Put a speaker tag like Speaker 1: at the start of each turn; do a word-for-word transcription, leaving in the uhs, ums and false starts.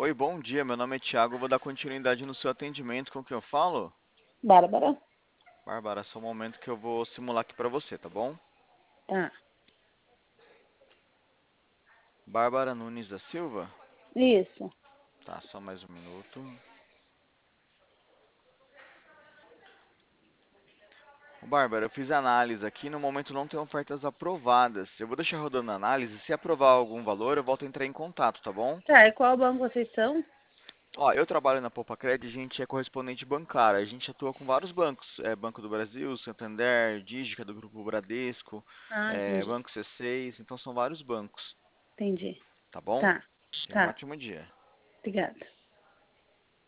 Speaker 1: Oi, bom dia. Meu nome é Thiago. Eu vou dar continuidade no seu atendimento. Com quem eu falo?
Speaker 2: Bárbara?
Speaker 1: Bárbara, só um momento que eu vou simular aqui pra você, tá bom?
Speaker 2: Tá.
Speaker 1: Bárbara Nunes da Silva?
Speaker 2: Isso.
Speaker 1: Tá, só mais um minuto. Ô, Bárbara, eu fiz a análise aqui. No momento não tem ofertas aprovadas. Eu vou deixar rodando a análise. Se aprovar algum valor, eu volto a entrar em contato, tá bom?
Speaker 2: Tá, e qual banco vocês são?
Speaker 1: Ó, eu trabalho na Poupa-Cred, a gente é correspondente bancário. A gente atua com vários bancos. É, Banco do Brasil, Santander, Dígica do Grupo Bradesco,
Speaker 2: Ah,
Speaker 1: é,
Speaker 2: entendi.
Speaker 1: Banco C seis. Então são vários bancos,
Speaker 2: Entendi.
Speaker 1: tá bom?
Speaker 2: Tá.
Speaker 1: Tenha um
Speaker 2: Tá.
Speaker 1: ótimo dia.
Speaker 2: Obrigada.